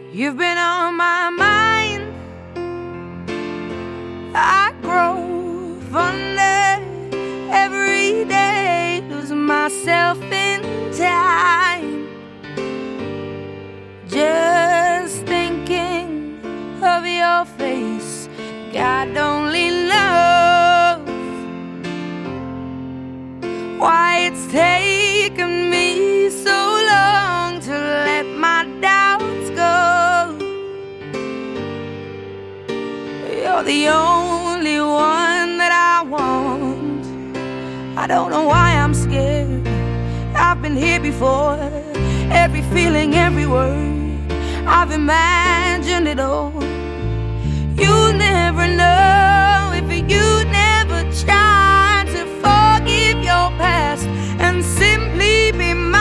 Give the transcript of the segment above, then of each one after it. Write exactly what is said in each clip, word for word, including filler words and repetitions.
You've been on my mind. I grow fonder every day, lose myself in time, just thinking of your face. God only knows why it's taken me so long to let my doubts go. You're the only one that I want. I don't know why I'm scared. I've been here before. Every feeling, every word, I've imagined it all. You'll never know if you never try to forgive your past and simply be mine.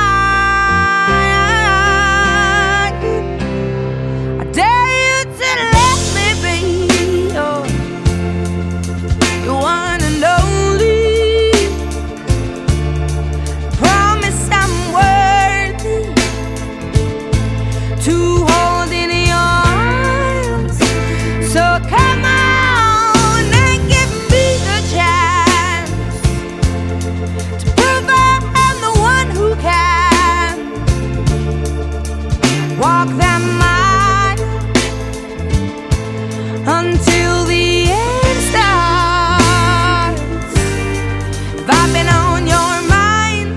I dare you to let me be your, your one and only. Promise I'm worthy to hold in your arms. So come on and give me the chance to prove I'm the one who can walk that mile until the end starts. If I've been on your mind,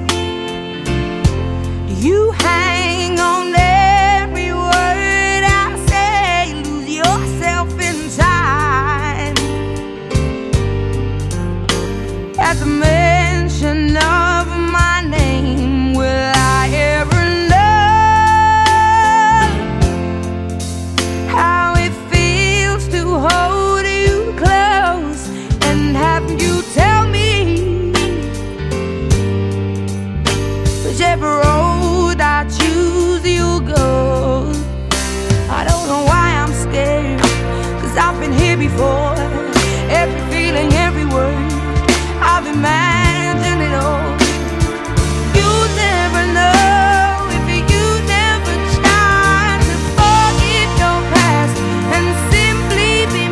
do you hang on every word I say? Lose yourself in time at the mention of my name. Will I ever know how it feels to hold you close and have you tell me whichever road I choose you'll go? I don't know why I'm scared, 'cause I've been here before. Every feeling, every word, I've imagined it all. You'll never know if you never try to forgive your past and simply be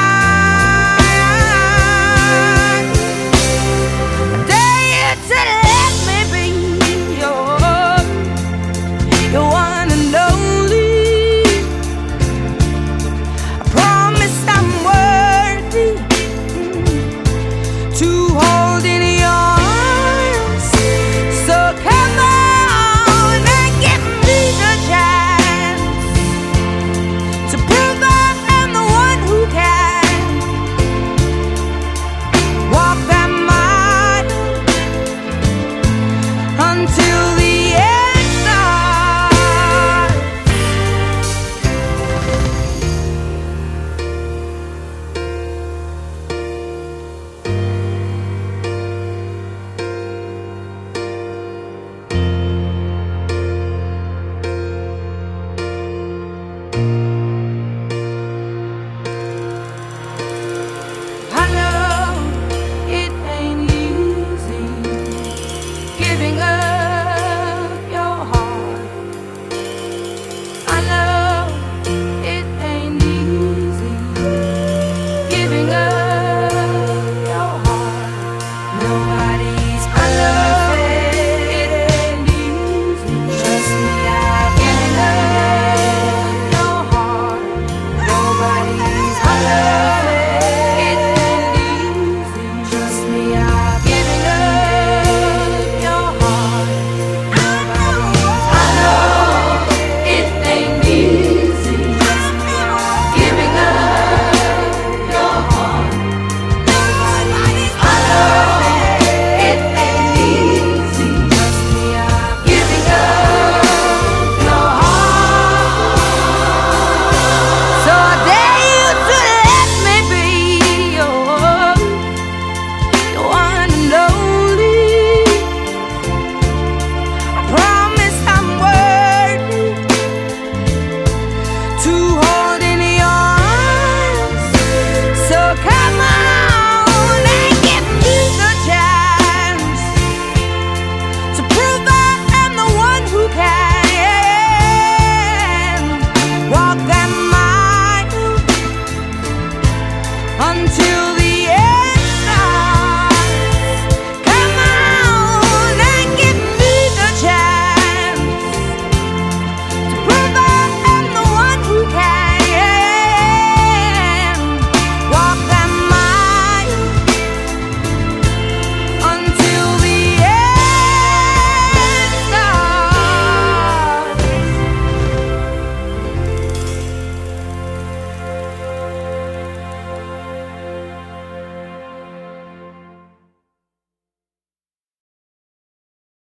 mine. I dare you to let me be your, your one and only. I promise I'm worthy to hold